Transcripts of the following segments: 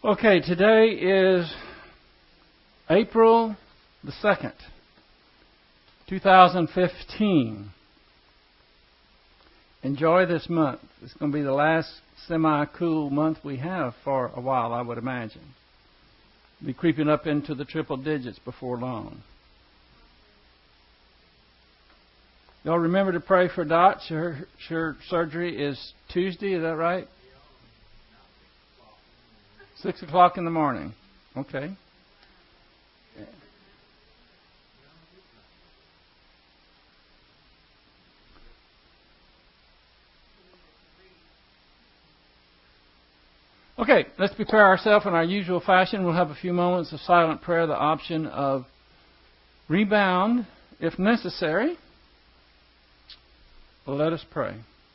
Okay, today is April the 2nd, 2015. Enjoy this month. It's going to be the last semi-cool month we have for a while, I would imagine. Be creeping up into the triple digits before long. Y'all remember to pray for Dot. Her surgery is Tuesday, is that right? 6 o'clock in the morning. Okay. Okay, let's prepare ourselves in our usual fashion. We'll have a few moments of silent prayer, the option of rebound if necessary. Well, let us pray.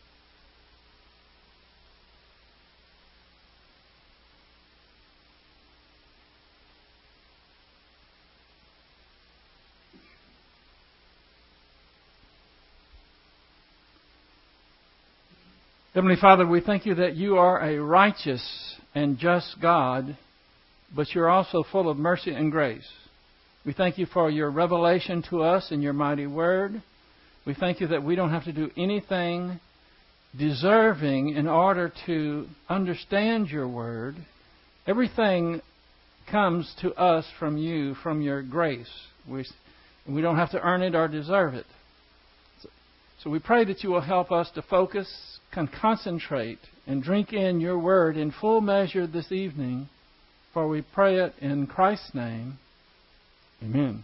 Heavenly Father, we thank you that you are a righteous and just God, but you're also full of mercy and grace. We thank you for your revelation to us in your mighty word. We thank you that we don't have to do anything deserving in order to understand your word. Everything comes to us from you, from your grace. We don't have to earn it or deserve it. So we pray that you will help us to focus, concentrate, and drink in your word in full measure this evening, for we pray it in Christ's name. Amen.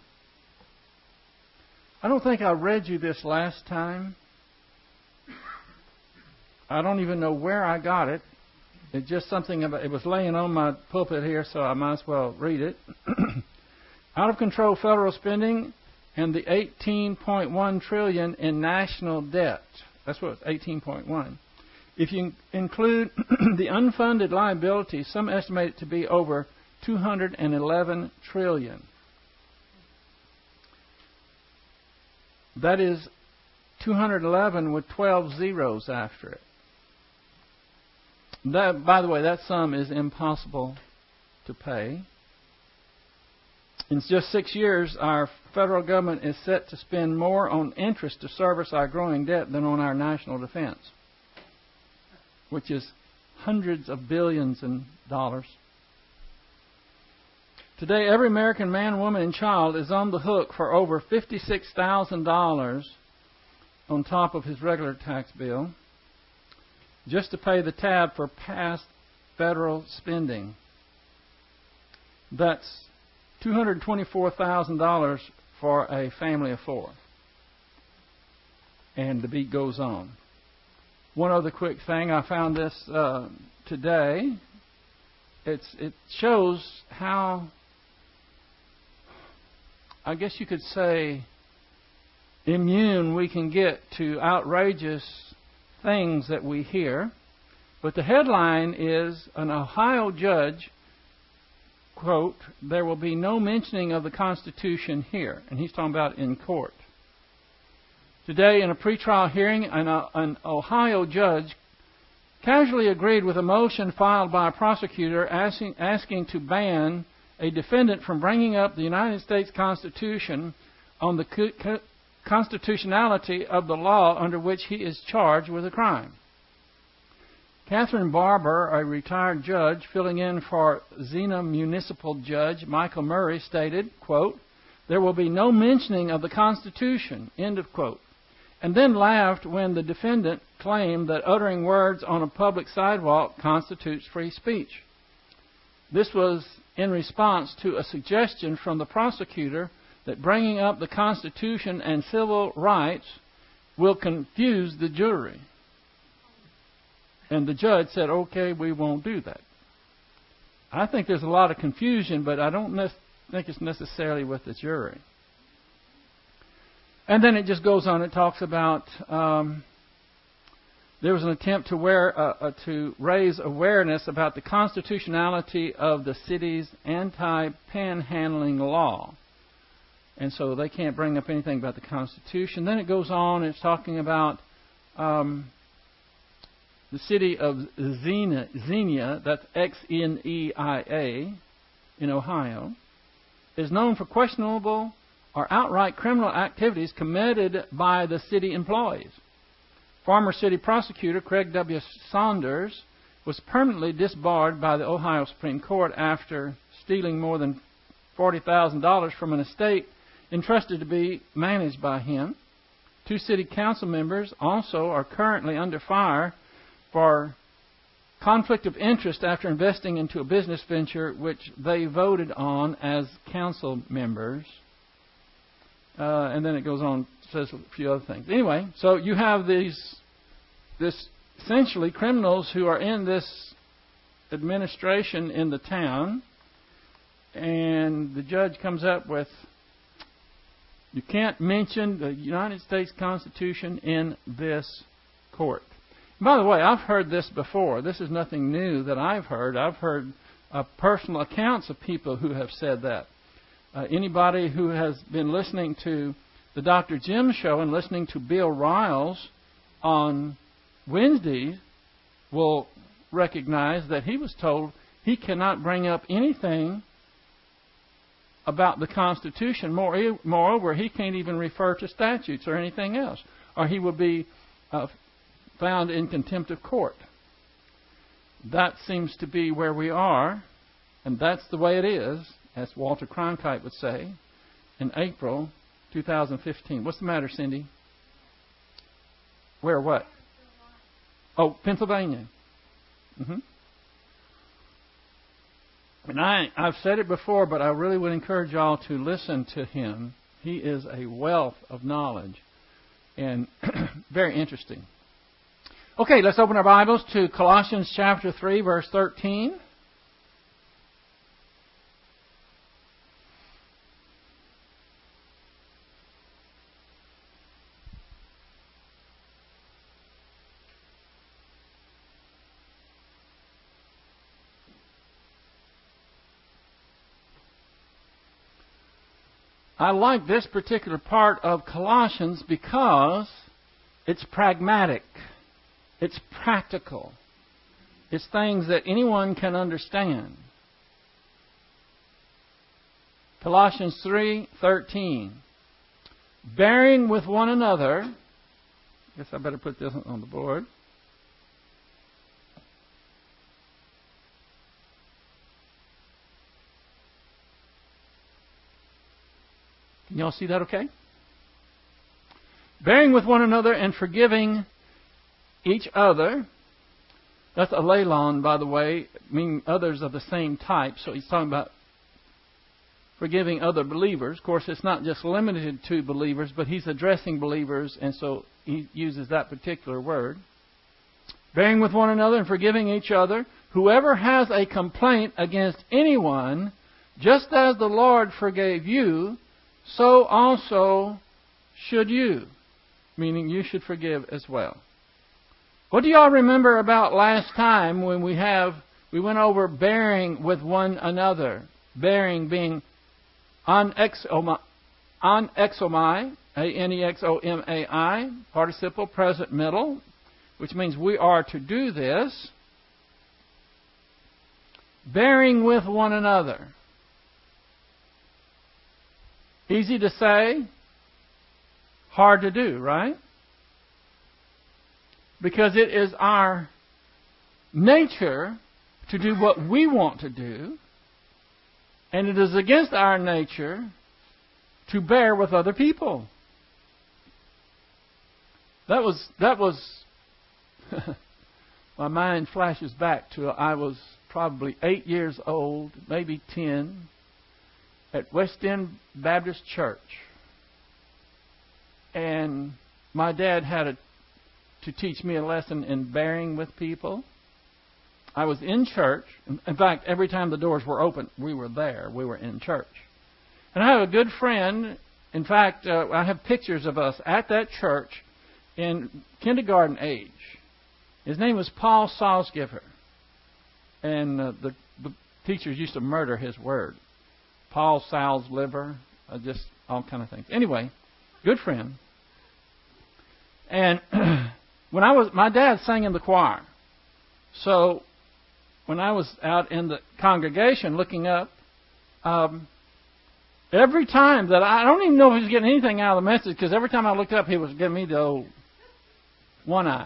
I don't think I read you this last time. I don't even know where I got it. It's just something about, it was laying on my pulpit here, so I might as well read it. Out of control federal spending and the $18.1 trillion in national debt. That's what it's 18.1. If you include the unfunded liabilities, some estimate it to be over $211 trillion. That is 211 with 12 zeros after it. That, by the way, that sum is impossible to pay. In just 6 years, our federal government is set to spend more on interest to service our growing debt than on our national defense, which is hundreds of billions in dollars. Today, every American man, woman, and child is on the hook for over $56,000 on top of his regular tax bill just to pay the tab for past federal spending. That's $224,000 for a family of four. And the beat goes on. One other quick thing, I found this today. It shows how, I guess you could say, immune we can get to outrageous things that we hear. But the headline is, an Ohio judge, quote, there will be no mentioning of the Constitution here. And he's talking about in court. Today, in a pretrial hearing, an Ohio judge casually agreed with a motion filed by a prosecutor asking to ban a defendant from bringing up the United States Constitution on the constitutionality of the law under which he is charged with a crime. Catherine Barber, a retired judge filling in for Xena Municipal Judge Michael Murray, stated, quote, there will be no mentioning of the Constitution, end of quote, and then laughed when the defendant claimed that uttering words on a public sidewalk constitutes free speech. This was in response to a suggestion from the prosecutor that bringing up the Constitution and civil rights will confuse the jury. And the judge said, okay, we won't do that. I think there's a lot of confusion, but I don't think it's necessarily with the jury. And then it just goes on. It talks about there was an attempt to raise awareness about the constitutionality of the city's anti-panhandling law. And so they can't bring up anything about the Constitution. Then it goes on. It's talking about the city of Xenia, that's Xenia, in Ohio, is known for questionable or outright criminal activities committed by the city employees. Former city prosecutor Craig W. Saunders was permanently disbarred by the Ohio Supreme Court after stealing more than $40,000 from an estate entrusted to be managed by him. 2 city council members also are currently under fire for conflict of interest after investing into a business venture which they voted on as council members. And then it goes on, says a few other things. Anyway, so you have this essentially criminals who are in this administration in the town, and the judge comes up with, you can't mention the United States Constitution in this court. And by the way, I've heard this before. This is nothing new that I've heard. I've heard personal accounts of people who have said that. Anybody who has been listening to the Dr. Jim show and listening to Bill Riles on Wednesdays will recognize that he was told he cannot bring up anything about the Constitution. Moreover, he can't even refer to statutes or anything else, or he will be found in contempt of court. That seems to be where we are, and that's the way it is, as Walter Cronkite would say, in April 2015. What's the matter, Cindy? Where, what? Oh, Pennsylvania. And I've said it before, but I really would encourage y'all to listen to him. He is a wealth of knowledge and very interesting. Okay, let's open our Bibles to Colossians chapter 3, verse 13. I like this particular part of Colossians because it's pragmatic. It's practical. It's things that anyone can understand. Colossians 3:13. Bearing with one another. I guess I better put this on the board. Can y'all see that okay? Bearing with one another and forgiving each other. That's a leilon, by the way, meaning others of the same type. So he's talking about forgiving other believers. Of course, it's not just limited to believers, but he's addressing believers, and so he uses that particular word. Bearing with one another and forgiving each other. Whoever has a complaint against anyone, just as the Lord forgave you, so also should you. Meaning you should forgive as well. What do y'all remember about last time when we went over bearing with one another? Bearing being anexomai, A-N-E-X-O-M-A-I, participle present middle, which means we are to do this. Bearing with one another. Easy to say, hard to do, right? Because it is our nature to do what we want to do, and it is against our nature to bear with other people. That was my mind flashes back to I was probably 8 years old, maybe 10, at West End Baptist Church. And my dad had to teach me a lesson in bearing with people. I was in church. In fact, every time the doors were open, we were there. We were in church. And I have a good friend. In fact, I have pictures of us at that church in kindergarten age. His name was Paul Salzgiver. And the teachers used to murder his word. Paul Sal's liver, just all kind of things. Anyway, good friend. And my dad sang in the choir. So when I was out in the congregation looking up, every time that I don't even know if he was getting anything out of the message, because every time I looked up, he was giving me the old one eye.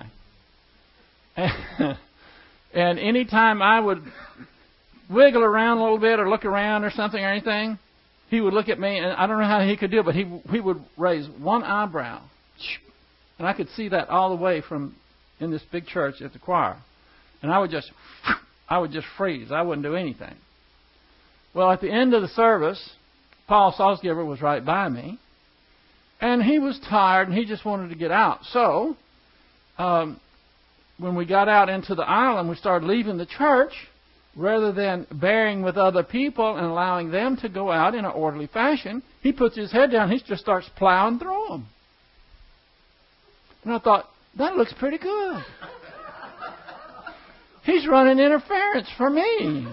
And any time I would wiggle around a little bit or look around or something or anything, he would look at me, and I don't know how he could do it, but he would raise one eyebrow. And I could see that all the way from in this big church at the choir. And I would just freeze. I wouldn't do anything. Well, at the end of the service, Paul Salzgiver was right by me, and he was tired, and he just wanted to get out. So, when we got out into the aisle and we started leaving the church, rather than bearing with other people and allowing them to go out in an orderly fashion, he puts his head down, he just starts plowing through them. And I thought, that looks pretty good. He's running interference for me.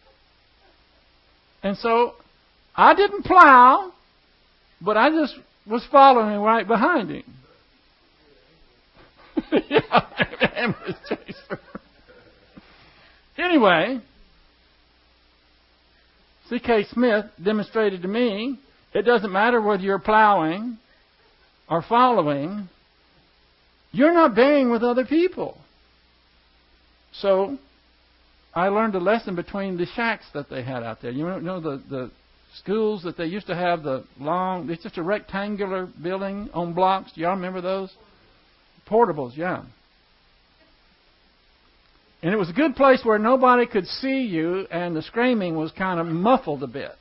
And so, I didn't plow, but I just was following right behind him. Ambulance chaser. Anyway, C.K. Smith demonstrated to me it doesn't matter whether you're plowing or following, you're not bearing with other people. So, I learned a lesson between the shacks that they had out there. You know the schools that they used to have, it's just a rectangular building on blocks. Do y'all remember those? Portables, yeah. And it was a good place where nobody could see you, and the screaming was kind of muffled a bit.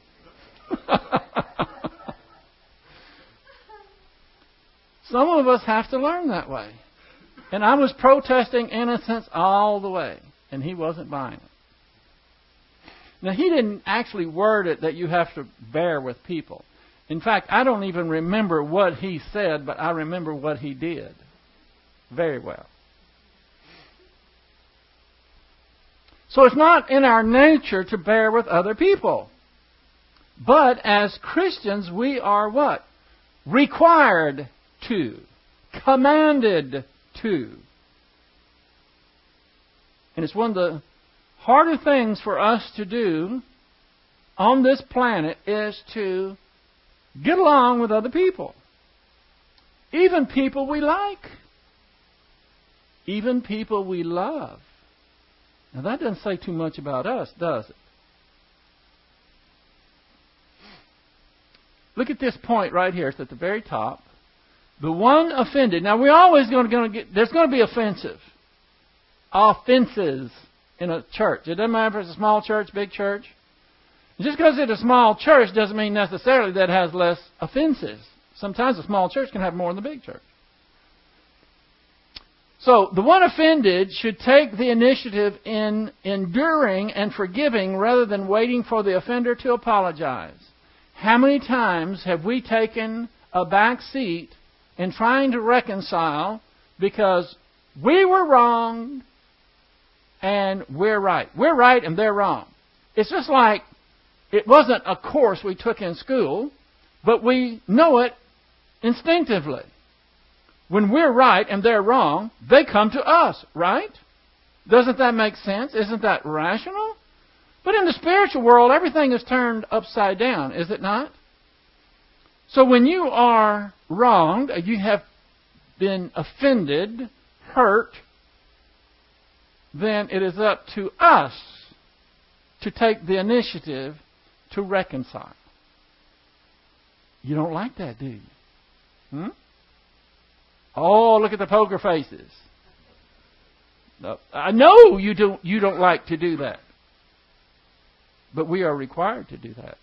Some of us have to learn that way. And I was protesting innocence all the way, and he wasn't buying it. Now, he didn't actually word it that you have to bear with people. In fact, I don't even remember what he said, but I remember what he did very well. So it's not in our nature to bear with other people. But as Christians, we are what? Required to. Commanded to. And it's one of the harder things for us to do on this planet is to get along with other people. Even people we like. Even people we love. Now that doesn't say too much about us, does it? Look at this point right here. It's at the very top. The one offended. Now we're always going to get, there's going to be offenses in a church. It doesn't matter if it's a small church, big church. Just because it's a small church doesn't mean necessarily that it has less offenses. Sometimes a small church can have more than the big church. So, the one offended should take the initiative in enduring and forgiving rather than waiting for the offender to apologize. How many times have we taken a back seat in trying to reconcile because we were wrong and we're right? We're right and they're wrong. It's just like it wasn't a course we took in school, but we know it instinctively. When we're right and they're wrong, they come to us, right? Doesn't that make sense? Isn't that rational? But in the spiritual world, everything is turned upside down, is it not? So when you are wronged, you have been offended, hurt, then it is up to us to take the initiative to reconcile. You don't like that, do you? Oh, look at the poker faces. No, I know you don't like to do that. But we are required to do that.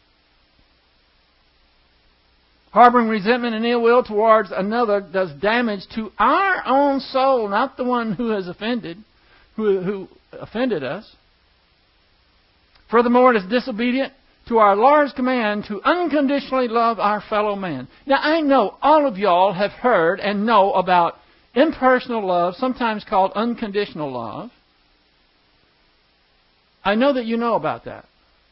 Harboring resentment and ill will towards another does damage to our own soul, not the one who has offended, who offended us. Furthermore, it is disobedient to our Lord's command to unconditionally love our fellow man. Now, I know all of y'all have heard and know about impersonal love, sometimes called unconditional love. I know that you know about that.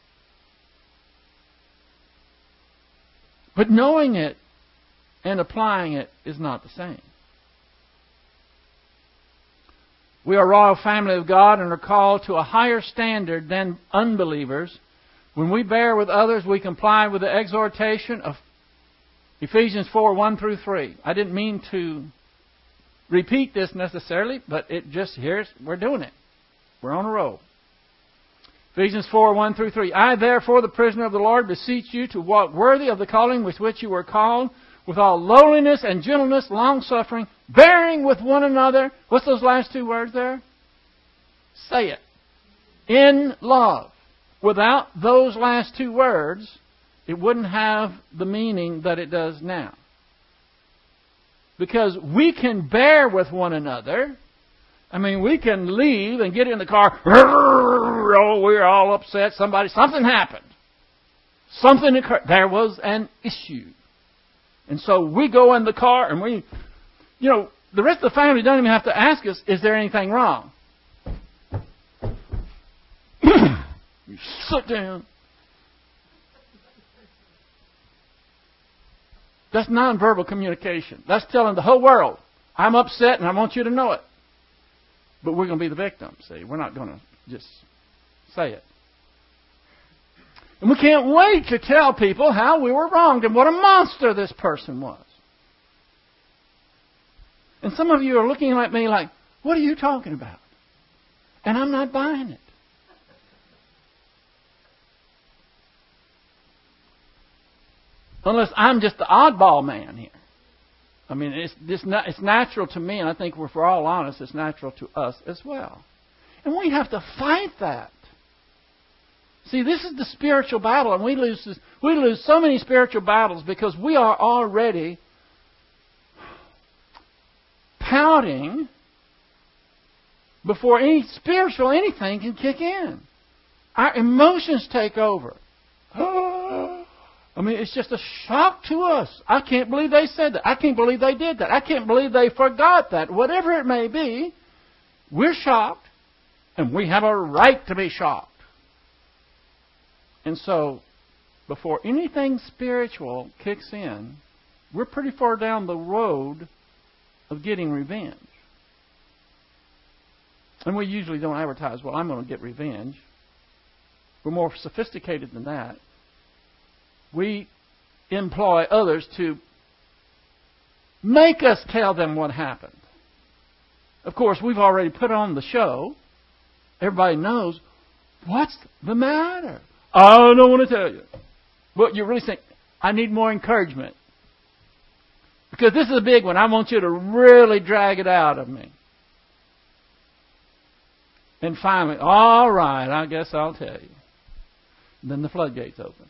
But knowing it and applying it is not the same. We are a royal family of God and are called to a higher standard than unbelievers. When we bear with others, we comply with the exhortation of Ephesians 4, 1 through 3. I didn't mean to repeat this necessarily, but we're doing it. We're on a roll. Ephesians 4, 1 through 3. I, therefore, the prisoner of the Lord, beseech you to walk worthy of the calling with which you were called, with all lowliness and gentleness, long-suffering, bearing with one another. What's those last two words there? Say it. In love. Without those last two words, it wouldn't have the meaning that it does now. Because we can bear with one another. I mean, we can leave and get in the car. Oh, we're all upset. Something happened. Something occurred. There was an issue. And so we go in the car and the rest of the family don't even have to ask us, is there anything wrong? You sit down. That's nonverbal communication. That's telling the whole world, I'm upset and I want you to know it. But we're going to be the victim, see. We're not going to just say it. And we can't wait to tell people how we were wronged and what a monster this person was. And some of you are looking at me like, what are you talking about? And I'm not buying it. Unless I'm just the oddball man here. I mean, it's natural to me, and I think if we're all honest, it's natural to us as well. And we have to fight that. See, this is the spiritual battle, and we lose so many spiritual battles because we are already pouting before any spiritual anything can kick in. Our emotions take over. I mean, it's just a shock to us. I can't believe they said that. I can't believe they did that. I can't believe they forgot that. Whatever it may be, we're shocked, and we have a right to be shocked. And so, before anything spiritual kicks in, we're pretty far down the road of getting revenge. And we usually don't advertise, well, I'm going to get revenge. We're more sophisticated than that. We employ others to make us tell them what happened. Of course, we've already put on the show. Everybody knows, what's the matter? I don't want to tell you. But you really think, I need more encouragement. Because this is a big one. I want you to really drag it out of me. And finally, all right, I guess I'll tell you. And then the floodgates open.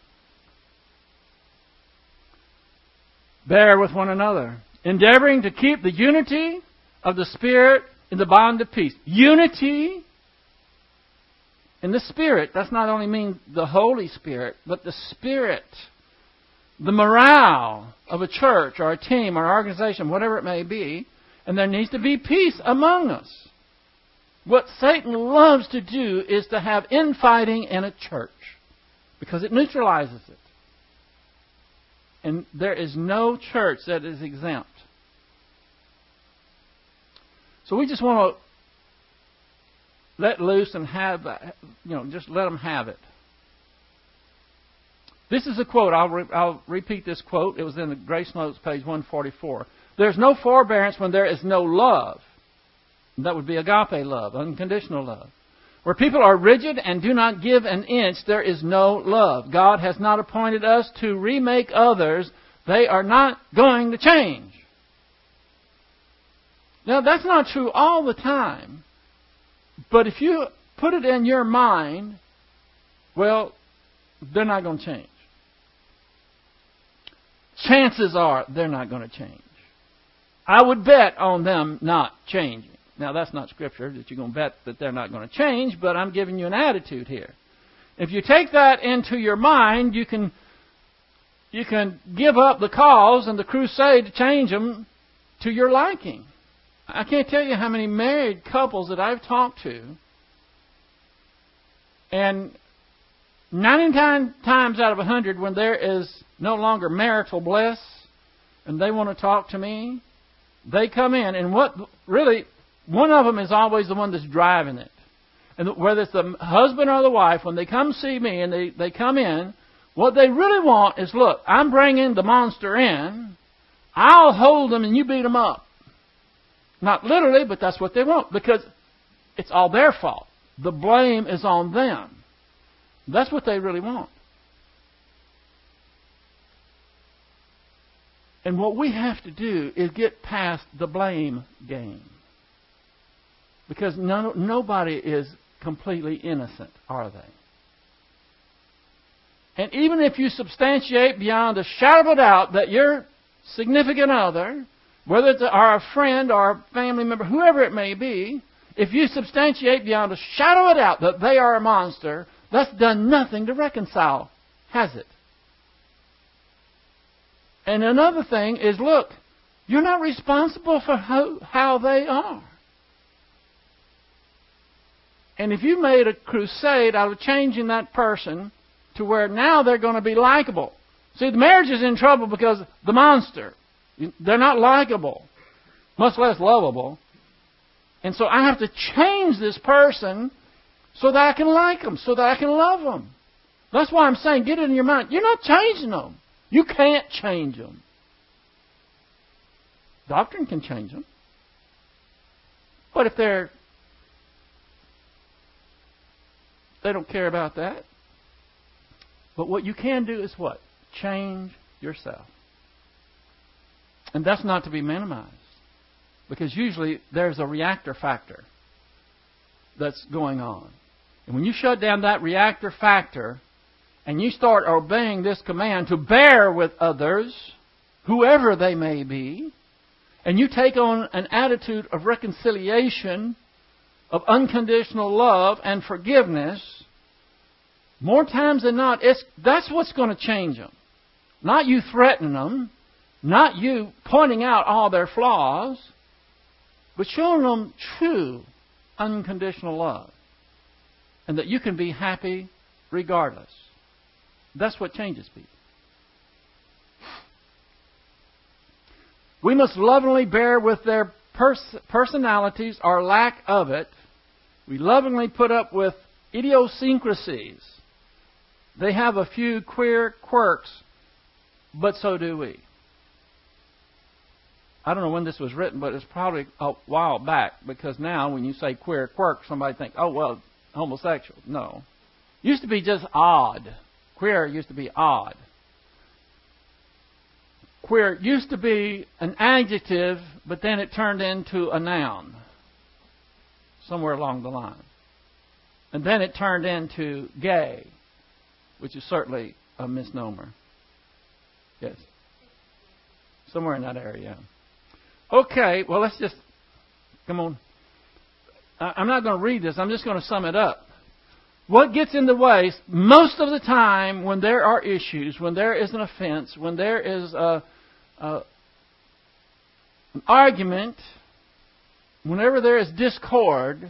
Bear with one another, endeavoring to keep the unity of the Spirit in the bond of peace. Unity in the Spirit. That's not only mean the Holy Spirit, but the Spirit. The morale of a church or a team or an organization, whatever it may be. And there needs to be peace among us. What Satan loves to do is to have infighting in a church. Because it neutralizes it. And there is no church that is exempt. So we just want to let loose and have that, just let them have it. This is a quote. I'll repeat this quote. It was in the Grace Notes, page 144. There's no forbearance when there is no love. That would be agape love, unconditional love. Where people are rigid and do not give an inch, there is no love. God has not appointed us to remake others. They are not going to change. Now, that's not true all the time. But if you put it in your mind, well, they're not going to change. Chances are they're not going to change. I would bet on them not changing. Now, that's not Scripture, that you're going to bet that they're not going to change, but I'm giving you an attitude here. If you take that into your mind, you can give up the cause and the crusade to change them to your liking. I can't tell you how many married couples that I've talked to, and 99 times out of 100, when there is no longer marital bliss, and they want to talk to me, they come in, and what really one of them is always the one that's driving it. And whether it's the husband or the wife, when they come see me and they come in, what they really want is, look, I'm bringing the monster in. I'll hold them and you beat them up. Not literally, but that's what they want, because it's all their fault. The blame is on them. That's what they really want. And what we have to do is get past the blame game. Because nobody is completely innocent, are they? And even if you substantiate beyond a shadow of a doubt that your significant other, whether it's a friend or a family member, whoever it may be, if you substantiate beyond a shadow of a doubt that they are a monster, that's done nothing to reconcile, has it? And another thing is, look, you're not responsible for how they are. And if you made a crusade out of changing that person to where now they're going to be likable. See, the marriage is in trouble because the monster. They're not likable, much less lovable. And so I have to change this person so that I can like them, so that I can love them. That's why I'm saying, get it in your mind. You're not changing them. You can't change them. Doctrine can change them. But if they don't care about that. But what you can do is what? Change yourself. And that's not to be minimized. Because usually there's a reactor factor that's going on. And when you shut down that reactor factor and you start obeying this command to bear with others, whoever they may be, and you take on an attitude of reconciliation, of unconditional love and forgiveness, more times than not, that's what's going to change them. Not you threatening them, not you pointing out all their flaws, but showing them true unconditional love. And that you can be happy regardless. That's what changes people. We must lovingly bear with their personalities or lack of it. We lovingly put up with idiosyncrasies. They have a few queer quirks, but so do we. I don't know when this was written, but it's probably a while back, because now when you say queer quirk, somebody thinks, oh, well, homosexual. No. It used to be just odd. Queer used to be odd. Queer used to be an adjective, but then it turned into a noun somewhere along the line. And then it turned into gay, which is certainly a misnomer. Yes. Somewhere in that area. Okay, well, let's just... Come on. I'm not going to read this. I'm just going to sum it up. What gets in the way, most of the time when there are issues, when there is an offense, when there is an argument, whenever there is discord,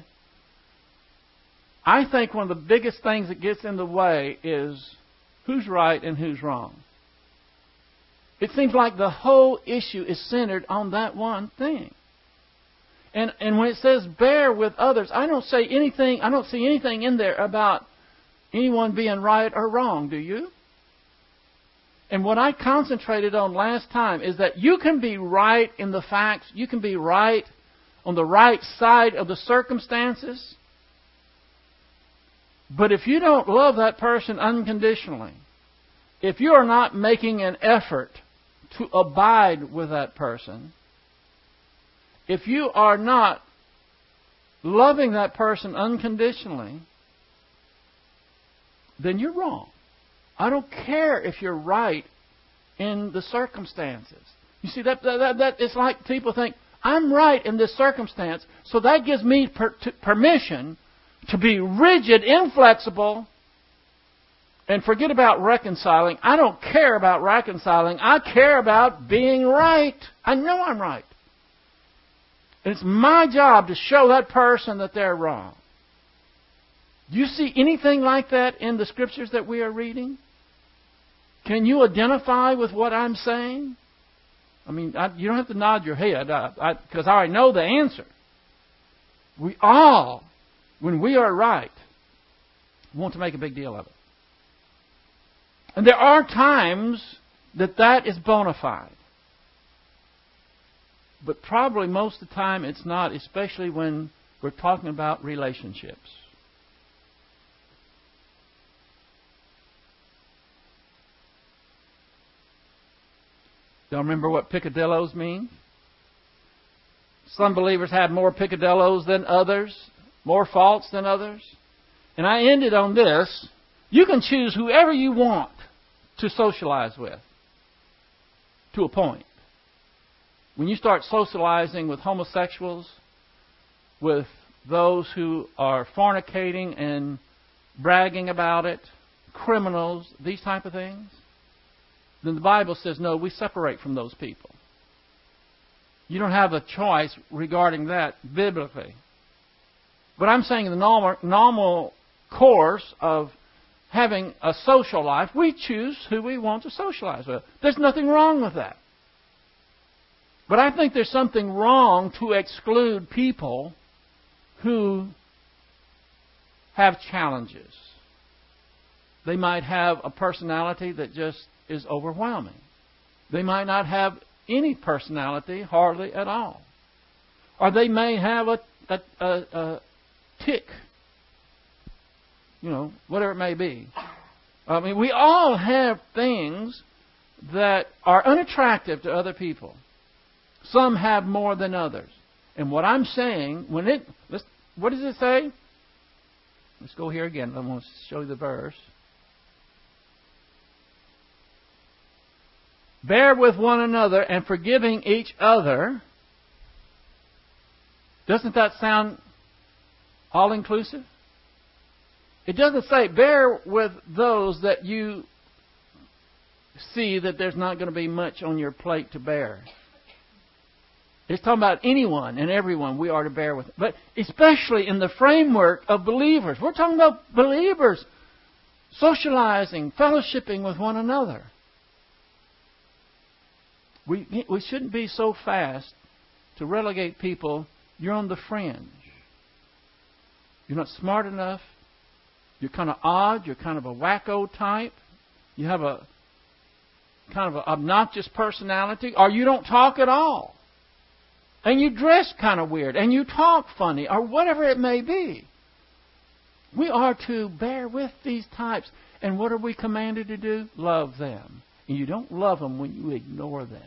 I think one of the biggest things that gets in the way is who's right and who's wrong. It seems like the whole issue is centered on that one thing. And when it says bear with others, I don't see anything in there about anyone being right or wrong, do you? And what I concentrated on last time is that you can be right in the facts, you can be right on the right side of the circumstances, but if you don't love that person unconditionally, if you are not making an effort to abide with that person, if you are not loving that person unconditionally, then you're wrong. I don't care if you're right in the circumstances. You see, that it's like people think, I'm right in this circumstance, so that gives me permission to be rigid, inflexible, and forget about reconciling. I don't care about reconciling. I care about being right. I know I'm right. And it's my job to show that person that they're wrong. Do you see anything like that in the Scriptures that we are reading? Can you identify with what I'm saying? I mean, you don't have to nod your head, because I already know the answer. We all, when we are right, want to make a big deal of it. And there are times that is bona fide. But probably most of the time it's not, especially when we're talking about relationships. Y'all remember what picadillos mean? Some believers have more picadillos than others, more faults than others. And I ended on this. You can choose whoever you want to socialize with, to a point. When you start socializing with homosexuals, with those who are fornicating and bragging about it, criminals, these type of things, then the Bible says, no, we separate from those people. You don't have a choice regarding that biblically. But I'm saying in the normal course of having a social life, we choose who we want to socialize with. There's nothing wrong with that. But I think there's something wrong to exclude people who have challenges. They might have a personality that just is overwhelming. They might not have any personality, hardly at all. Or they may have a tick. Whatever it may be. I mean, we all have things that are unattractive to other people. Some have more than others. And what I'm saying, what does it say? Let's go here again. I'm going to show you the verse. Bear with one another and forgiving each other. Doesn't that sound all-inclusive? It doesn't say bear with those that you see that there's not going to be much on your plate to bear. It's talking about anyone and everyone we are to bear with. But especially in the framework of believers. We're talking about believers socializing, fellowshipping with one another. We shouldn't be so fast to relegate people. You're on the fringe. You're not smart enough. You're kind of odd. You're kind of a wacko type. You have a kind of an obnoxious personality. Or you don't talk at all. And you dress kind of weird. And you talk funny. Or whatever it may be. We are to bear with these types. And what are we commanded to do? Love them. And you don't love them when you ignore them.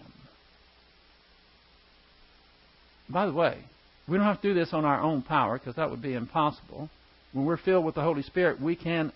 By the way, we don't have to do this on our own power because that would be impossible. When we're filled with the Holy Spirit, we can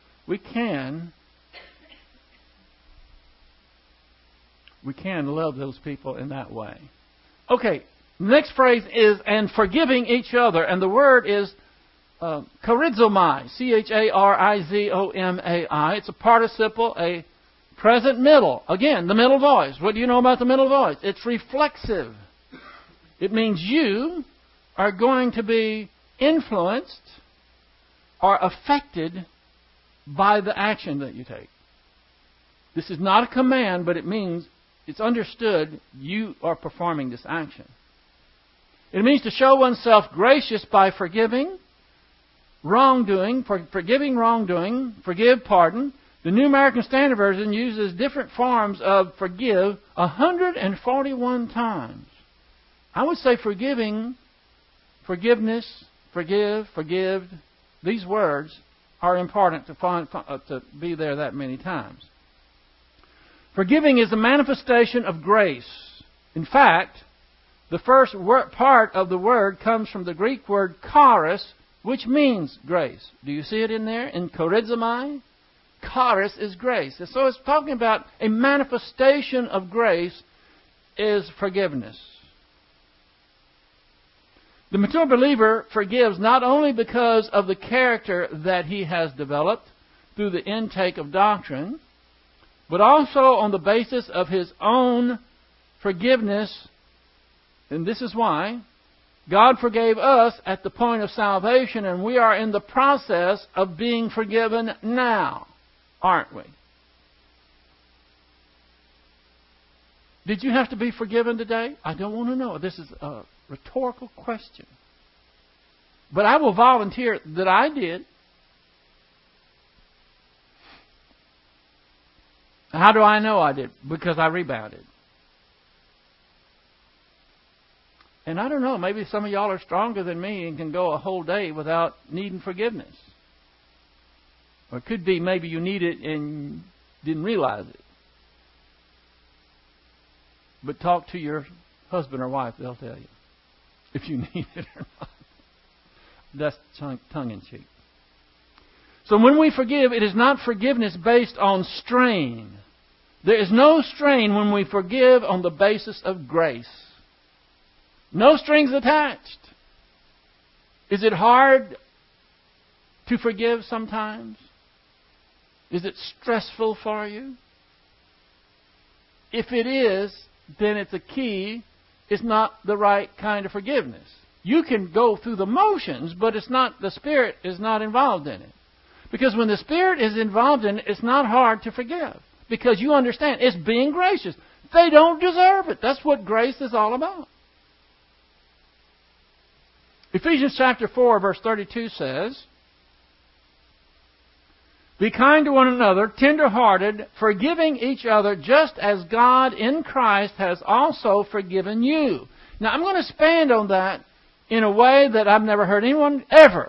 love those people in that way. Okay, next phrase is and forgiving each other, and the word is charizomai, charizomai. It's a participle, a present middle. Again, the middle voice. What do you know about the middle voice? It's reflexive. It means you are going to be influenced or affected by the action that you take. This is not a command, but it means it's understood you are performing this action. It means to show oneself gracious by forgiving wrongdoing, forgiving wrongdoing, forgive, pardon. The New American Standard Version uses different forms of forgive 141 times. I would say forgiving, forgiveness, forgive, forgived. These words are important to be there that many times. Forgiving is a manifestation of grace. In fact, the first part of the word comes from the Greek word charis, which means grace. Do you see it in there? In charizomai? Charis is grace. And so it's talking about a manifestation of grace is forgiveness. The mature believer forgives not only because of the character that he has developed through the intake of doctrine, but also on the basis of his own forgiveness. And this is why God forgave us at the point of salvation, and we are in the process of being forgiven now, aren't we? Did you have to be forgiven today? I don't want to know. This is a rhetorical question. But I will volunteer that I did. How do I know I did? Because I rebounded. And I don't know, maybe some of y'all are stronger than me and can go a whole day without needing forgiveness. Or it could be maybe you need it and didn't realize it. But talk to your husband or wife, they'll tell you if you need it or not. That's tongue in cheek. So when we forgive, it is not forgiveness based on strain. There is no strain when we forgive on the basis of grace. No strings attached. Is it hard to forgive sometimes? Is it stressful for you? If it is, then it's a key. It's not the right kind of forgiveness. You can go through the motions, but it's not, the Spirit is not involved in it. Because when the Spirit is involved in it, it's not hard to forgive. Because you understand, it's being gracious. They don't deserve it. That's what grace is all about. Ephesians chapter 4, verse 32 says, "Be kind to one another, tender-hearted, forgiving each other, just as God in Christ has also forgiven you." Now, I'm going to expand on that in a way that I've never heard anyone ever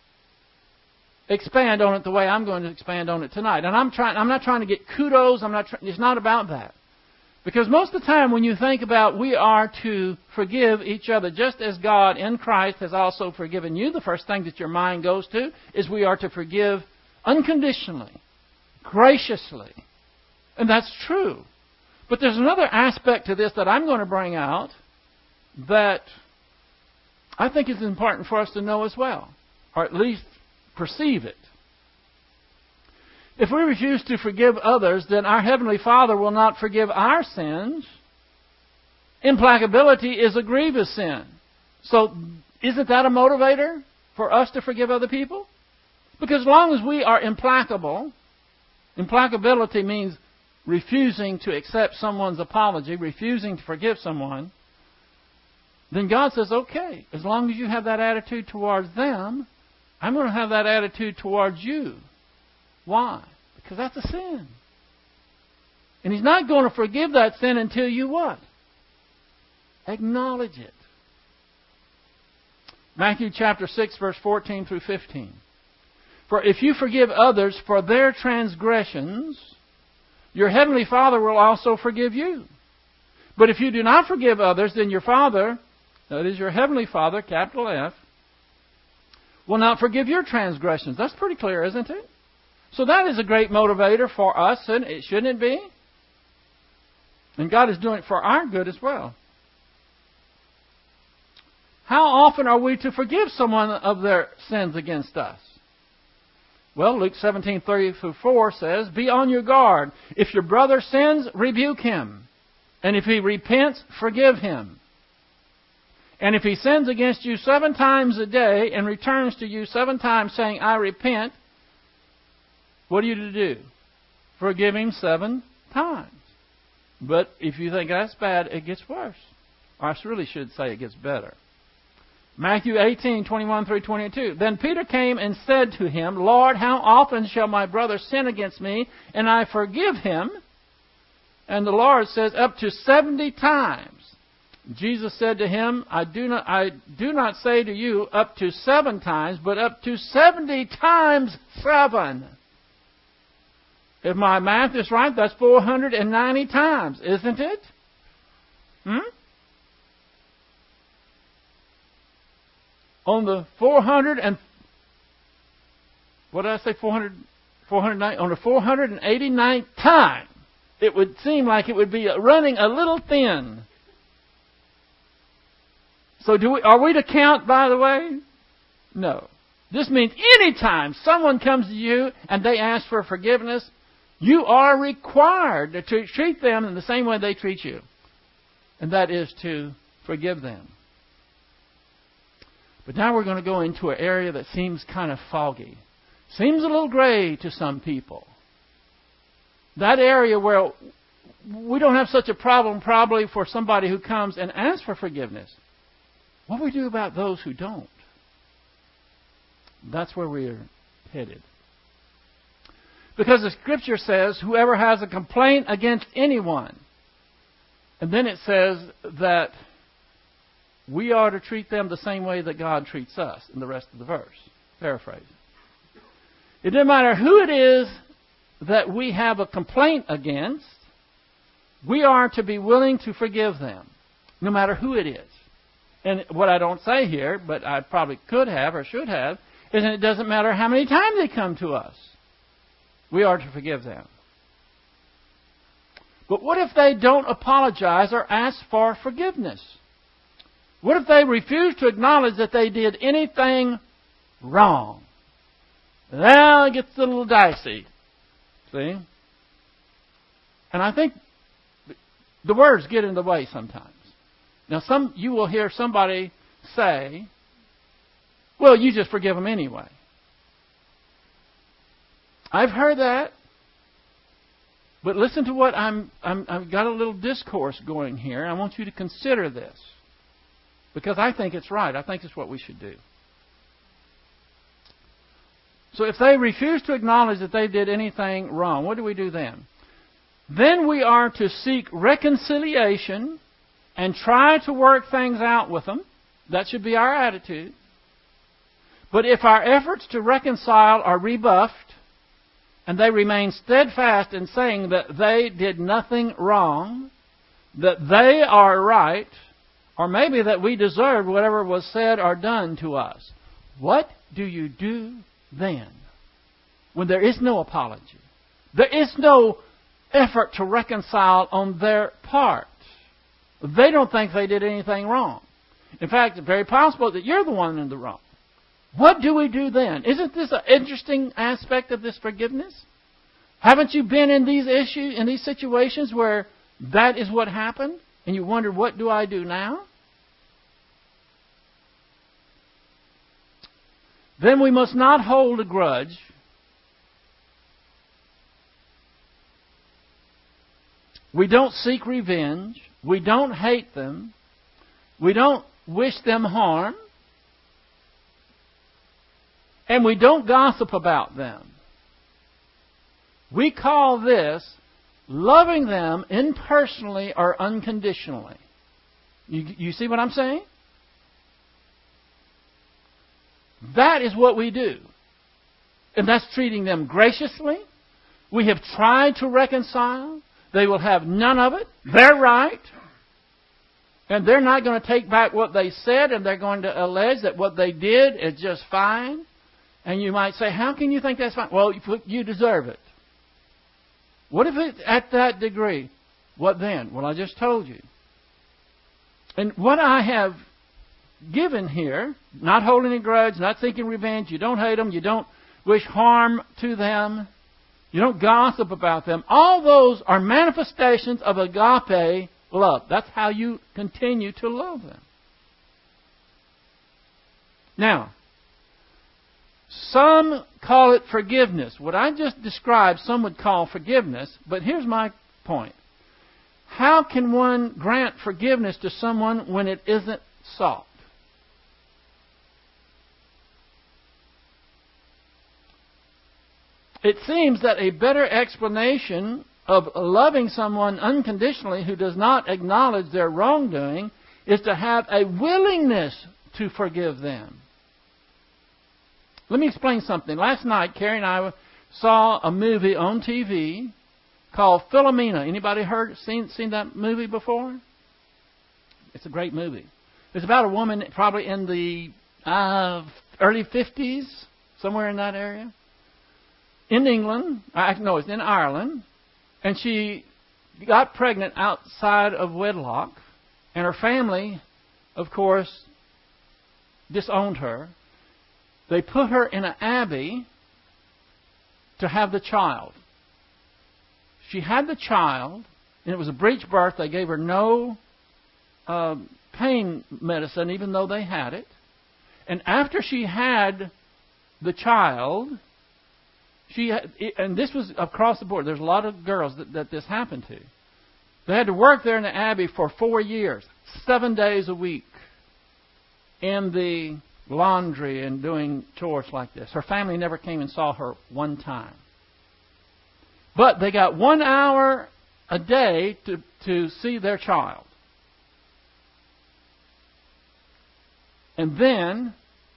expand on it the way I'm going to expand on it tonight. And I'm not trying to get kudos. It's not about that. Because most of the time when you think about we are to forgive each other just as God in Christ has also forgiven you, the first thing that your mind goes to is we are to forgive unconditionally, graciously. And that's true. But there's another aspect to this that I'm going to bring out that I think is important for us to know as well, or at least perceive it. If we refuse to forgive others, then our Heavenly Father will not forgive our sins. Implacability is a grievous sin. So, isn't that a motivator for us to forgive other people? Because as long as we are implacable, implacability means refusing to accept someone's apology, refusing to forgive someone, then God says, okay, as long as you have that attitude towards them, I'm going to have that attitude towards you. Why? Because that's a sin. And He's not going to forgive that sin until you what? Acknowledge it. Matthew chapter 6, verse 14 through 15. "For if you forgive others for their transgressions, your Heavenly Father will also forgive you. But if you do not forgive others, then your Father, that is your Heavenly Father, capital F, will not forgive your transgressions." That's pretty clear, isn't it? So that is a great motivator for us, and it shouldn't it be? And God is doing it for our good as well. How often are we to forgive someone of their sins against us? Well, Luke 17:3-4 says, "Be on your guard. If your brother sins, rebuke him. And if he repents, forgive him. And if he sins against you 7 times a day and returns to you 7 times saying, 'I repent,' what are you to do? Forgive him 7 times. But if you think that's bad, it gets worse. Or I really should say it gets better. Matthew 18:21-22. "Then Peter came and said to him, 'Lord, how often shall my brother sin against me, and I forgive him?' And the Lord says, 'Up to 70 times. Jesus said to him, I do not say to you up to 7 times, but up to 70 times 7. If my math is right, that's 490 times, isn't it? On the 489th time, it would seem like it would be running a little thin. So are we to count, by the way? No. This means anytime someone comes to you and they ask for forgiveness, you are required to treat them in the same way they treat you. And that is to forgive them. But now we're going to go into an area that seems kind of foggy. Seems a little gray to some people. That area where we don't have such a problem probably for somebody who comes and asks for forgiveness. What do we do about those who don't? That's where we're headed. Because the Scripture says, whoever has a complaint against anyone, and then it says that we are to treat them the same way that God treats us in the rest of the verse. Paraphrase. It doesn't matter who it is that we have a complaint against, we are to be willing to forgive them, no matter who it is. And what I don't say here, but I probably could have or should have, is that it doesn't matter how many times they come to us. We are to forgive them. But what if they don't apologize or ask for forgiveness? What if they refuse to acknowledge that they did anything wrong? Well, it gets a little dicey. See? And I think the words get in the way sometimes. Now, you will hear somebody say, well, you just forgive them anyway. I've heard that. But listen to what I've got a little discourse going here. I want you to consider this. Because I think it's right. I think it's what we should do. So if they refuse to acknowledge that they did anything wrong, what do we do then? Then we are to seek reconciliation and try to work things out with them. That should be our attitude. But if our efforts to reconcile are rebuffed, and they remain steadfast in saying that they did nothing wrong, that they are right, or maybe that we deserved whatever was said or done to us, what do you do then? When there is no apology. There is no effort to reconcile on their part. They don't think they did anything wrong. In fact, it's very possible that you're the one in the wrong. What do we do then? Isn't this an interesting aspect of this forgiveness? Haven't you been in these issues, in these situations where that is what happened? And you wonder, what do I do now? Then we must not hold a grudge. We don't seek revenge. We don't hate them. We don't wish them harm. And we don't gossip about them. We call this loving them impersonally or unconditionally. You see what I'm saying? That is what we do. And that's treating them graciously. We have tried to reconcile. They will have none of it. They're right. And they're not going to take back what they said, and they're going to allege that what they did is just fine. And you might say, how can you think that's fine? Well, you deserve it. What if it's at that degree? What then? Well, I just told you. And what I have given here, not holding a grudge, not seeking revenge, you don't hate them, you don't wish harm to them, you don't gossip about them, all those are manifestations of agape love. That's how you continue to love them. Now, some call it forgiveness. What I just described, some would call forgiveness. But here's my point. How can one grant forgiveness to someone when it isn't sought? It seems that a better explanation of loving someone unconditionally who does not acknowledge their wrongdoing is to have a willingness to forgive them. Let me explain something. Last night, Carrie and I saw a movie on TV called Philomena. Anybody seen that movie before? It's a great movie. It's about a woman probably in the early 50s, somewhere in that area, in England. No, it's in Ireland. And she got pregnant outside of wedlock. And her family, of course, disowned her. They put her in an abbey to have the child. She had the child, and it was a breech birth. They gave her no pain medicine, even though they had it. And after she had the child, and this was across the board. There's a lot of girls that this happened to. They had to work there in the abbey for 4 years, 7 days a week, in the laundry and doing chores like this. Her family never came and saw her one time. But they got 1 hour a day to see their child. And then,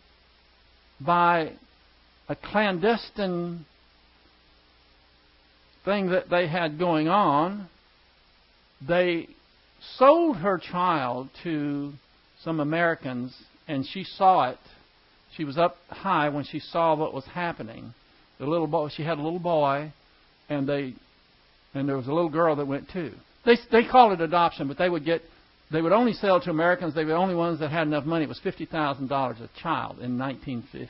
by a clandestine thing that they had going on, they sold her child to some Americans, and she saw it. She was up high when she saw what was happening. The little boy, she had a little boy, and there was a little girl that went too. They called it adoption, but they would only sell to Americans. They were the only ones that had enough money. It was $50,000 a child in 1950.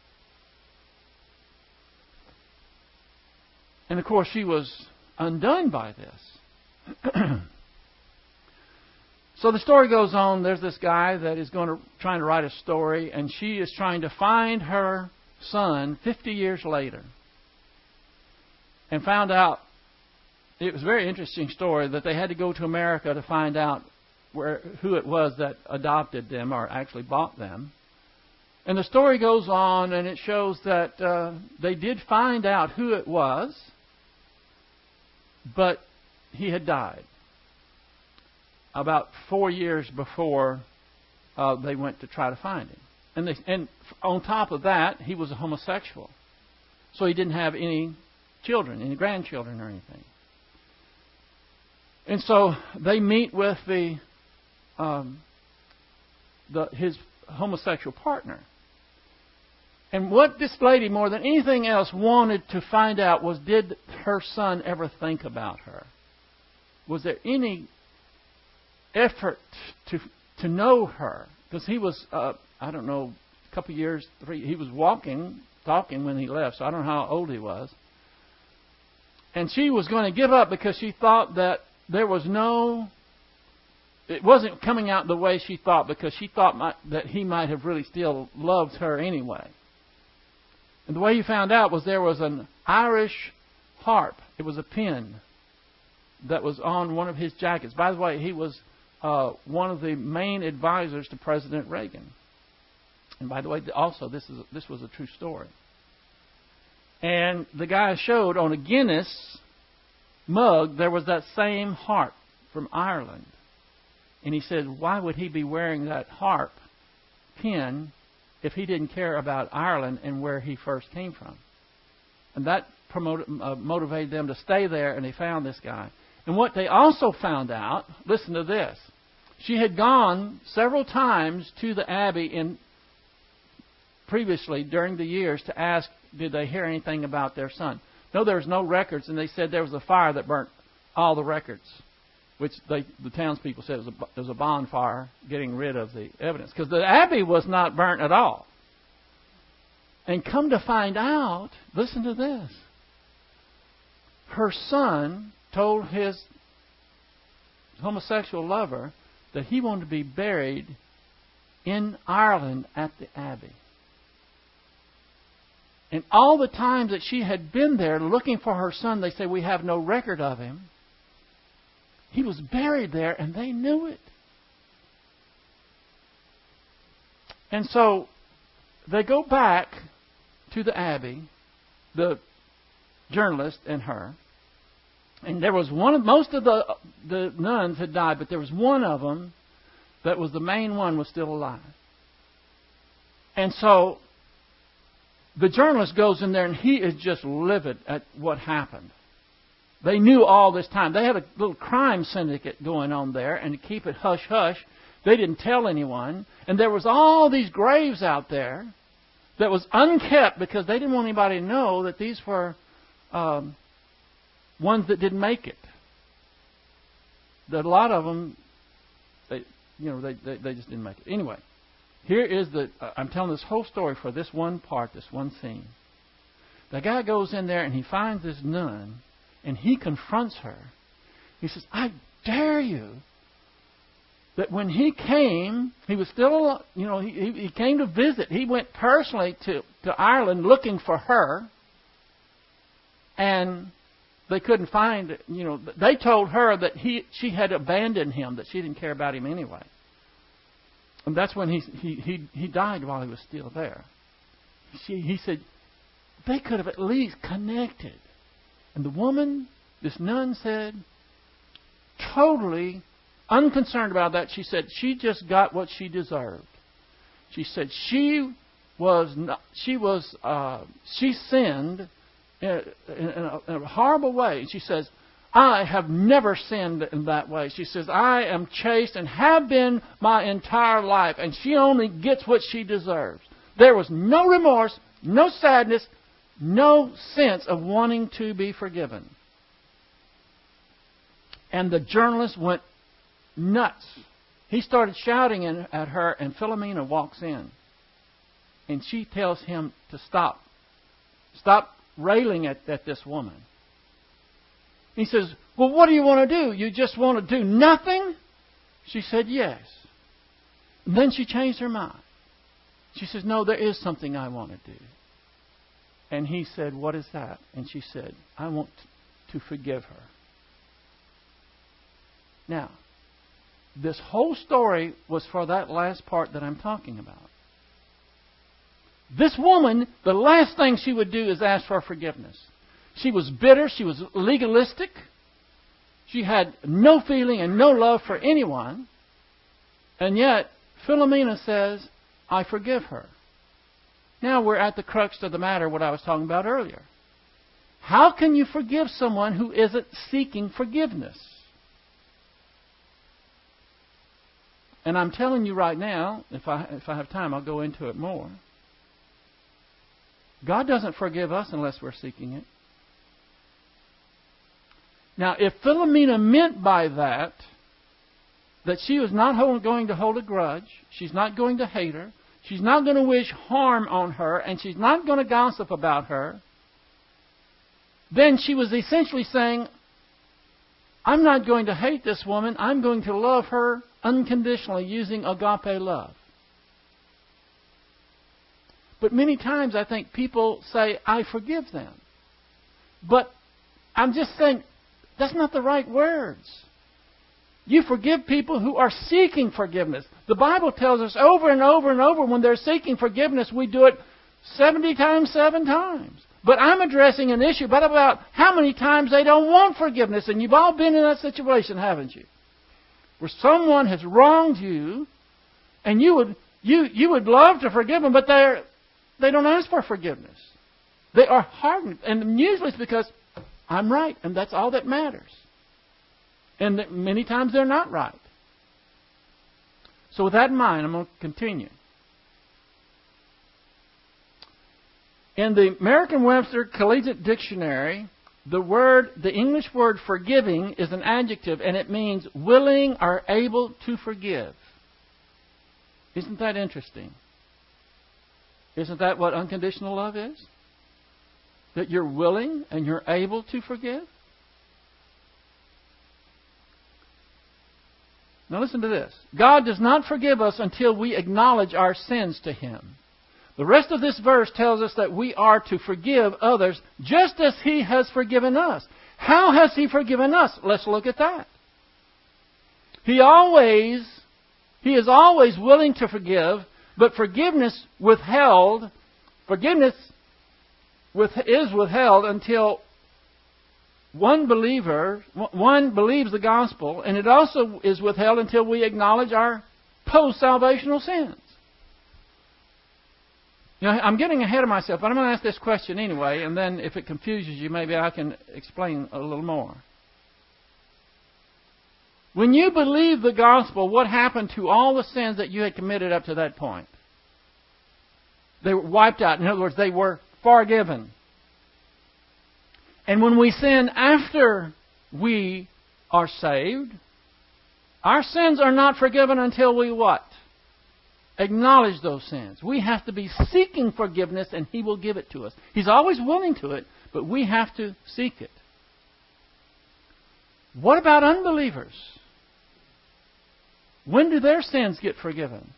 And of course, she was undone by this. So the story goes on. There's this guy that is trying to write a story, and she is trying to find her son 50 years later. And found out, it was a very interesting story, that they had to go to America to find out who it was that adopted them or actually bought them. And the story goes on, and it shows that they did find out who it was, but he had died about 4 years before they went to try to find him. And on top of that, he was a homosexual. So he didn't have any children, any grandchildren or anything. And so they meet with his homosexual partner. And what this lady, more than anything else, wanted to find out was, did her son ever think about her? Was there any effort to know her? Because he was, I don't know, a couple of years, he was talking when he left, so I don't know how old he was. And she was going to give up because she thought that it wasn't coming out the way she thought, because she thought that he might have really still loved her anyway. And the way you found out was there was an Irish harp. It was a pin that was on one of his jackets. By the way, he was one of the main advisors to President Reagan. And by the way, also, this was a true story. And the guy showed on a Guinness mug, there was that same harp from Ireland. And he said, why would he be wearing that harp pin if he didn't care about Ireland and where he first came from? And that motivated them to stay there, and they found this guy. And what they also found out, listen to this. She had gone several times to the Abbey previously during the years to ask, did they hear anything about their son? No, there was no records, and they said there was a fire that burnt all the records, which the townspeople said it was a bonfire getting rid of the evidence, because the Abbey was not burnt at all. And come to find out, listen to this. Her son told his homosexual lover that he wanted to be buried in Ireland at the Abbey. And all the times that she had been there looking for her son, they say, we have no record of him. He was buried there, and they knew it. And so they go back to the Abbey, the journalist and her. And there was most of the nuns had died, but there was one of them that was the main one was still alive. And so the journalist goes in there, and he is just livid at what happened. They knew all this time. They had a little crime syndicate going on there, and to keep it hush-hush, they didn't tell anyone. And there was all these graves out there that was unkept because they didn't want anybody to know that these were ones that didn't make it. That a lot of them, they just didn't make it. Anyway, here is I'm telling this whole story for this one part, this one scene. The guy goes in there and he finds this nun, and he confronts her. He says, I dare you. That when he came, he was still, he came to visit. He went personally to Ireland looking for her. And they couldn't find it. They told her that she had abandoned him, that she didn't care about him anyway. And that's when he died while he was still there. He said, they could have at least connected. And the woman, this nun said, totally unconcerned about that, she said she just got what she deserved. She said she sinned in a horrible way. She says, I have never sinned in that way. She says, I am chaste and have been my entire life. And she only gets what she deserves. There was no remorse, no sadness, no sense of wanting to be forgiven. And the journalist went nuts. He started shouting at her, and Philomena walks in. And she tells him to stop. Stop railing at this woman. He says, well, what do you want to do? You just want to do nothing? She said, yes. And then she changed her mind. She says, no, there is something I want to do. And he said, what is that? And she said, I want to forgive her. Now, this whole story was for that last part that I'm talking about. This woman, the last thing she would do is ask for forgiveness. She was bitter. She was legalistic. She had no feeling and no love for anyone. And yet, Philomena says, I forgive her. Now we're at the crux of the matter, what I was talking about earlier. How can you forgive someone who isn't seeking forgiveness? And I'm telling you right now, if I have time, I'll go into it more. God doesn't forgive us unless we're seeking it. Now, if Philomena meant by that she was not going to hold a grudge, she's not going to hate her, she's not going to wish harm on her, and she's not going to gossip about her, then she was essentially saying, I'm not going to hate this woman, I'm going to love her unconditionally using agape love. But many times I think people say, I forgive them. But I'm just saying, that's not the right words. You forgive people who are seeking forgiveness. The Bible tells us over and over and over when they're seeking forgiveness, we do it 70 times, 7 times. But I'm addressing an issue about how many times they don't want forgiveness. And you've all been in that situation, haven't you? Where someone has wronged you, and you would love to forgive them, but they don't ask for forgiveness. They are hardened. And usually it's because I'm right, and that's all that matters. And many times they're not right. So with that in mind, I'm going to continue. In the Merriam-Webster Collegiate Dictionary, the English word forgiving is an adjective, and it means willing or able to forgive. Isn't that interesting? Isn't that what unconditional love is? That you're willing and you're able to forgive? Now listen to this. God does not forgive us until we acknowledge our sins to Him. The rest of this verse tells us that we are to forgive others just as He has forgiven us. How has He forgiven us? Let's look at that. He is always willing to forgive, but forgiveness is withheld until one believes the gospel, and it also is withheld until we acknowledge our post-salvational sins. You know, I'm getting ahead of myself, but I'm going to ask this question anyway, and then if it confuses you, maybe I can explain a little more. When you believe the gospel, what happened to all the sins that you had committed up to that point? They were wiped out. In other words, they were forgiven. And when we sin after we are saved, our sins are not forgiven until we what? Acknowledge those sins. We have to be seeking forgiveness, and He will give it to us. He's always willing to it, but we have to seek it. What about unbelievers? When do their sins get forgiven?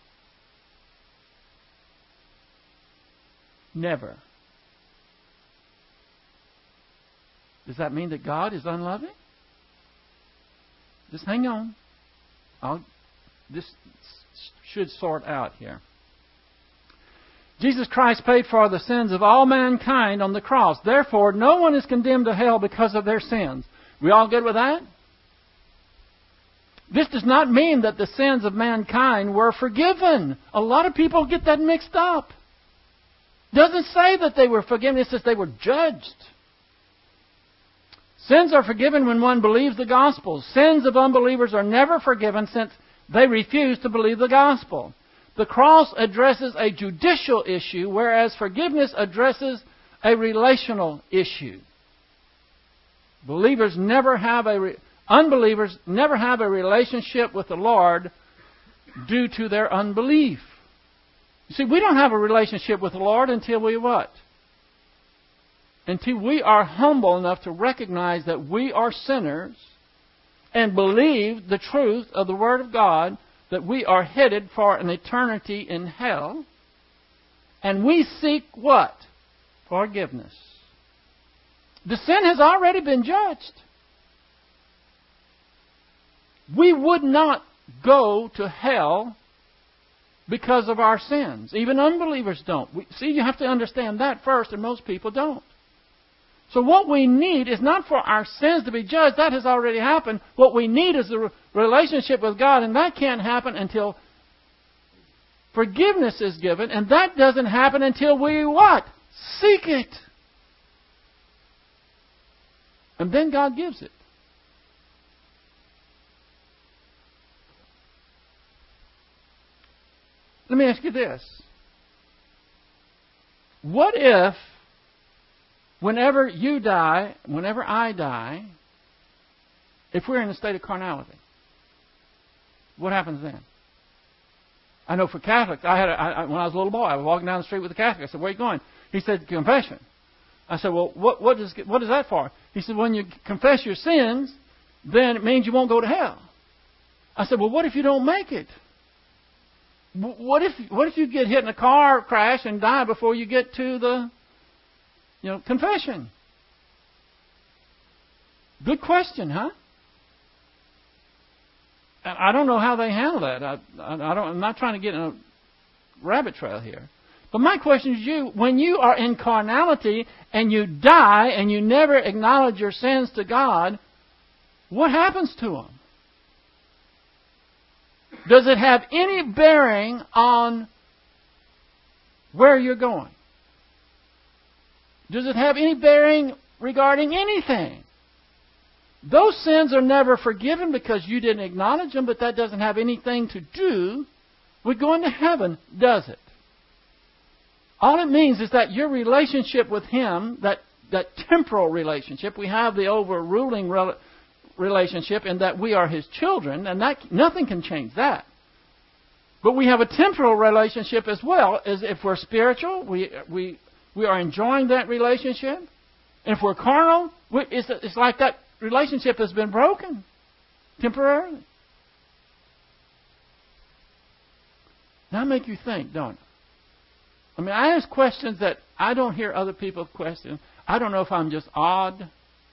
Never. Does that mean that God is unloving? Just hang on. this should sort out here. Jesus Christ paid for the sins of all mankind on the cross. Therefore, no one is condemned to hell because of their sins. We all good with that? This does not mean that the sins of mankind were forgiven. A lot of people get that mixed up. It doesn't say that they were forgiven. It says they were judged. Sins are forgiven when one believes the gospel. Sins of unbelievers are never forgiven since they refuse to believe the gospel. The cross addresses a judicial issue, whereas forgiveness addresses a relational issue. Unbelievers never have a relationship with the Lord due to their unbelief. You see, we don't have a relationship with the Lord until we what? Until we are humble enough to recognize that we are sinners and believe the truth of the Word of God, that we are headed for an eternity in hell. And we seek what? Forgiveness. The sin has already been judged. We would not go to hell because of our sins. Even unbelievers don't. See, you have to understand that first, and most people don't. So what we need is not for our sins to be judged. That has already happened. What we need is a relationship with God, and that can't happen until forgiveness is given, and that doesn't happen until we what? Seek it. And then God gives it. Let me ask you this. What if, whenever you die, whenever I die, if we're in a state of carnality, what happens then? I know for Catholics, when I was a little boy, I was walking down the street with a Catholic. I said, "Where are you going?" He said, "Confession." I said, "Well, what is that for?" He said, "When you confess your sins, then it means you won't go to hell." I said, "Well, what if you don't make it? What if you get hit in a car crash and die before you get to the confession?" Good question, huh? And I don't know how they handle that. I'm not trying to get in a rabbit trail here. But my question is you, when you are in carnality and you die and you never acknowledge your sins to God, what happens to them? Does it have any bearing on where you're going? Does it have any bearing regarding anything? Those sins are never forgiven because you didn't acknowledge them, but that doesn't have anything to do with going to heaven, does it? All it means is that your relationship with Him, that temporal relationship, we have the overruling relationship in that we are His children, and that nothing can change that. But we have a temporal relationship as well. As if we're spiritual, we are enjoying that relationship. And if we're carnal, it's like that relationship has been broken temporarily. Now, I make you think, don't I? I mean, I ask questions that I don't hear other people question. I don't know if I'm just odd.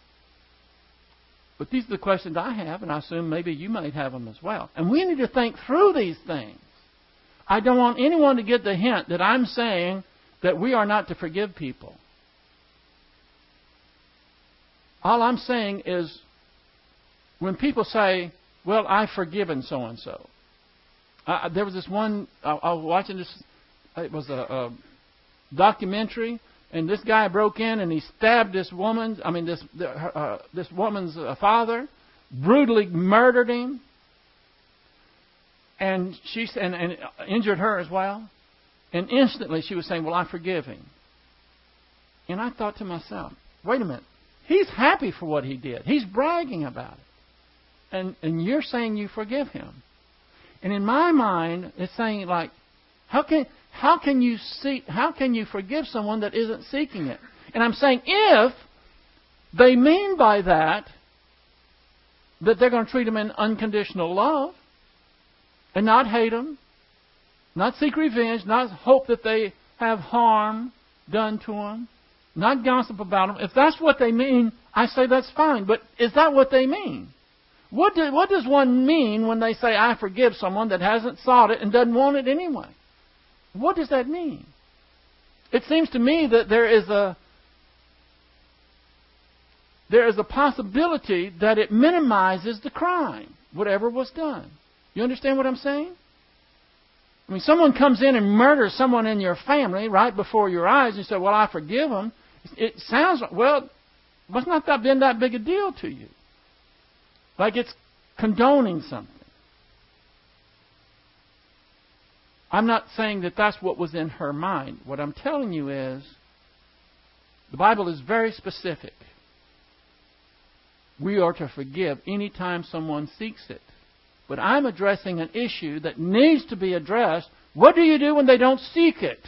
But these are the questions I have, and I assume maybe you might have them as well. And we need to think through these things. I don't want anyone to get the hint that I'm saying that we are not to forgive people. All I'm saying is, when people say, "Well, I've forgiven so-and-so." There was this one, I was watching this, it was a documentary, and this guy broke in and he stabbed this woman's father, brutally murdered him, and and injured her as well. And instantly she was saying, "Well, I forgive him." And I thought to myself, wait a minute. He's happy for what he did. He's bragging about it. And you're saying you forgive him. And in my mind, it's saying like, how can you forgive someone that isn't seeking it? And I'm saying if they mean by that they're going to treat them in unconditional love and not hate them, not seek revenge, not hope that they have harm done to them, not gossip about them. If that's what they mean, I say that's fine. But is that what they mean? What does one mean when they say, I forgive someone that hasn't sought it and doesn't want it anyway? What does that mean? It seems to me that there is a possibility that it minimizes the crime, whatever was done. You understand what I'm saying? I mean, someone comes in and murders someone in your family right before your eyes, and you say, well, I forgive them. It sounds like, well, must not that been that big a deal to you? Like it's condoning something. I'm not saying that that's what was in her mind. What I'm telling you is, the Bible is very specific. We are to forgive any time someone seeks it. But I'm addressing an issue that needs to be addressed. What do you do when they don't seek it?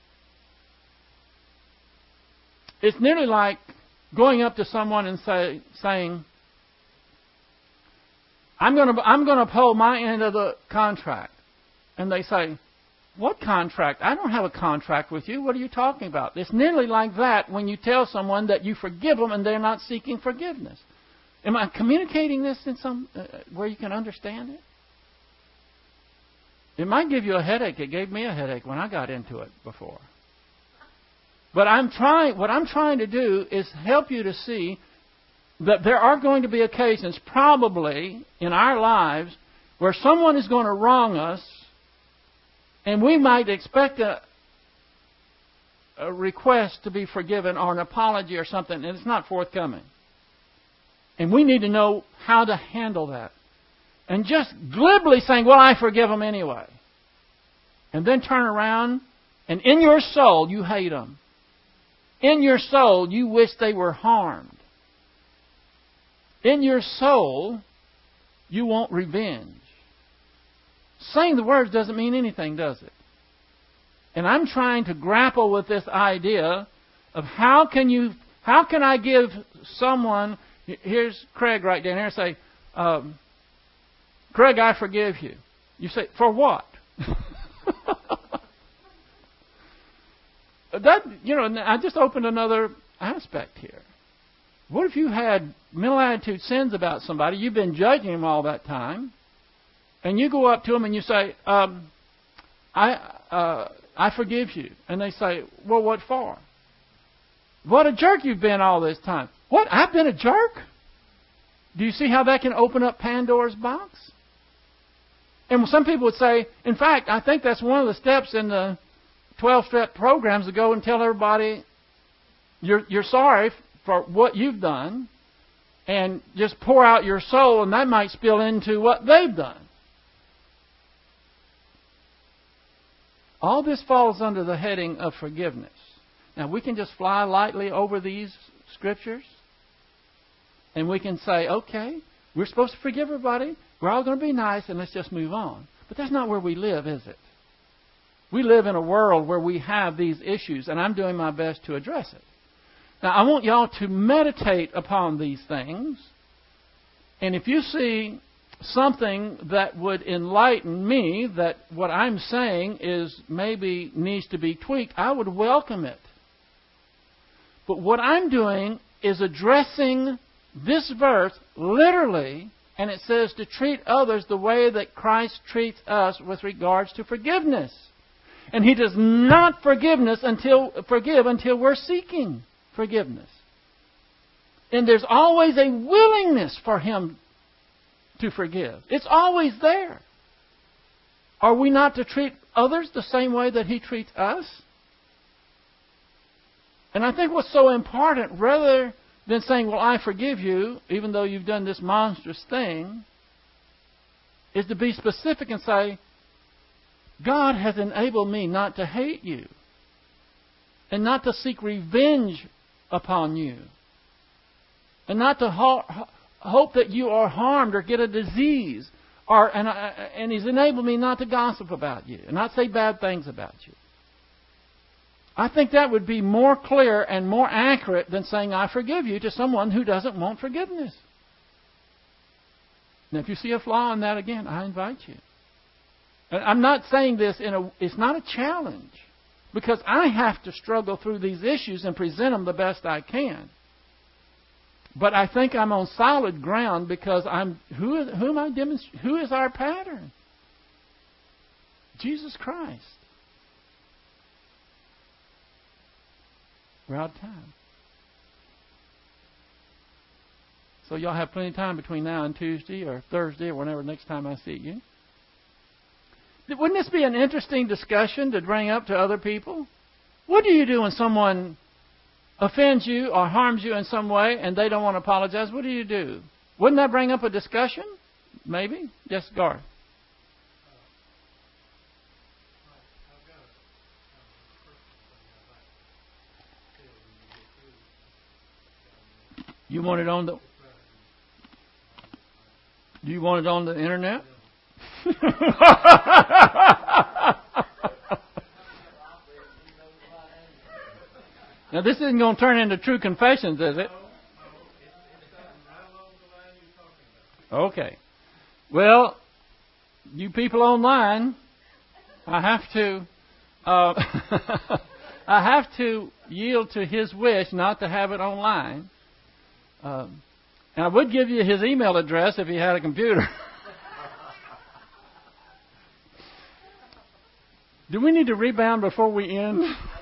It's nearly like going up to someone and saying, I'm going to uphold my end of the contract. And they say, what contract? I don't have a contract with you. What are you talking about? It's nearly like that when you tell someone that you forgive them and they're not seeking forgiveness. Am I communicating this in some where you can understand it? It might give you a headache. It gave me a headache when I got into it before. But what I'm trying to do is help you to see that there are going to be occasions, probably in our lives, where someone is going to wrong us, and we might expect a request to be forgiven or an apology or something, and it's not forthcoming. And we need to know how to handle that. And just glibly saying, well, I forgive them anyway. And then turn around, and in your soul, you hate them. In your soul, you wish they were harmed. In your soul, you want revenge. Saying the words doesn't mean anything, does it? And I'm trying to grapple with this idea of how can I give someone... Here's Craig right down here. Say, Craig, I forgive you. You say, for what? I just opened another aspect here. What if you had mental attitude sins about somebody, you've been judging them all that time, and you go up to them and you say, I forgive you. And they say, well, what for? What a jerk you've been all this time. What? I've been a jerk? Do you see how that can open up Pandora's box? And some people would say, in fact, I think that's one of the steps in the 12-step programs to go and tell everybody you're sorry for what you've done and just pour out your soul, and that might spill into what they've done. All this falls under the heading of forgiveness. Now, we can just fly lightly over these scriptures, and we can say, okay, we're supposed to forgive everybody. We're all going to be nice, and let's just move on. But that's not where we live, is it? We live in a world where we have these issues, and I'm doing my best to address it. Now, I want y'all to meditate upon these things, and if you see something that would enlighten me, that what I'm saying is maybe needs to be tweaked, I would welcome it. But what I'm doing is addressing this verse literally, and it says to treat others the way that Christ treats us with regards to forgiveness. And He does not forgive until we're seeking forgiveness. And there's always a willingness for Him to forgive. It's always there. Are we not to treat others the same way that He treats us? And I think what's so important, rather than saying, well, I forgive you, even though you've done this monstrous thing, is to be specific and say, God has enabled me not to hate you and not to seek revenge upon you and not to hope that you are harmed or get a disease. And He's enabled me not to gossip about you and not say bad things about you. I think that would be more clear and more accurate than saying, I forgive you to someone who doesn't want forgiveness. Now, if you see a flaw in that, again, I invite you. And I'm not saying this it's not a challenge, because I have to struggle through these issues and present them the best I can. But I think I'm on solid ground because who am I demonstrating? Who is our pattern? Jesus Christ. We're out of time. So y'all have plenty of time between now and Tuesday or Thursday or whenever next time I see you. Wouldn't this be an interesting discussion to bring up to other people? What do you do when someone offends you or harms you in some way and they don't want to apologize? What do you do? Wouldn't that bring up a discussion? Maybe. Yes, Garth. You want it on the... Do you want it on the internet? Now, this isn't going to turn into True Confessions, is it? Okay. Well, you people online, I have to yield to his wish not to have it online. And I would give you his email address if he had a computer. Do we need to rebound before we end?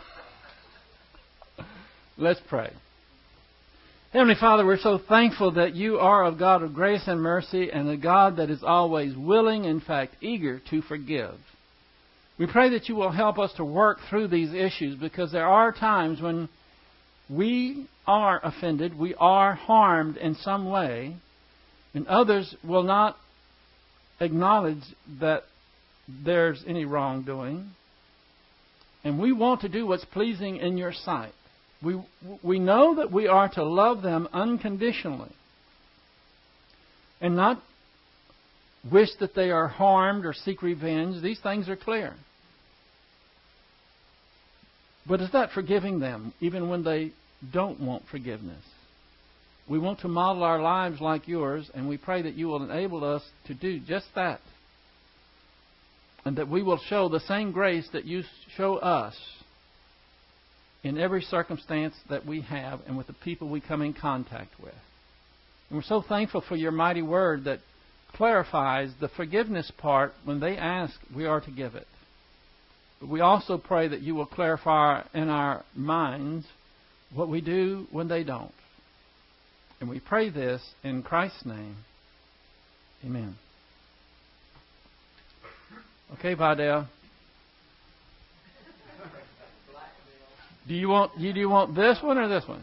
Let's pray. Heavenly Father, we're so thankful that you are a God of grace and mercy and a God that is always willing, in fact, eager to forgive. We pray that you will help us to work through these issues because there are times when we are offended, we are harmed in some way, and others will not acknowledge that there's any wrongdoing. And we want to do what's pleasing in your sight. We know that we are to love them unconditionally and not wish that they are harmed or seek revenge. These things are clear. But it's not forgiving them, even when they don't want forgiveness. We want to model our lives like yours, and we pray that you will enable us to do just that. And that we will show the same grace that you show us in every circumstance that we have and with the people we come in contact with. And we're so thankful for your mighty word that clarifies the forgiveness part. When they ask, we are to give it. But we also pray that you will clarify in our minds what we do when they don't. And we pray this in Christ's name. Amen. Okay, Vidal. Do you want this one or this one?